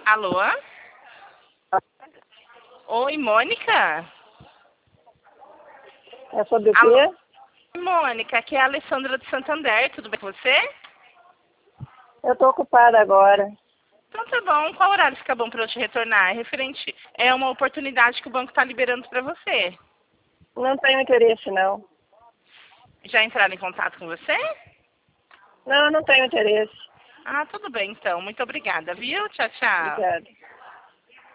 Alô? Oi, Mônica? É sobre o Alô? quê? Mônica, aqui é a Alessandra do Santander, tudo bem com você? Eu tô ocupada agora. Então tá bom, qual horário fica bom para eu te retornar? É uma oportunidade que o banco está liberando para você. Não tenho interesse, não. Já entraram em contato com você? Não, não tenho interesse. Ah, tudo bem então, muito obrigada, viu? Tchau, tchau. Obrigada.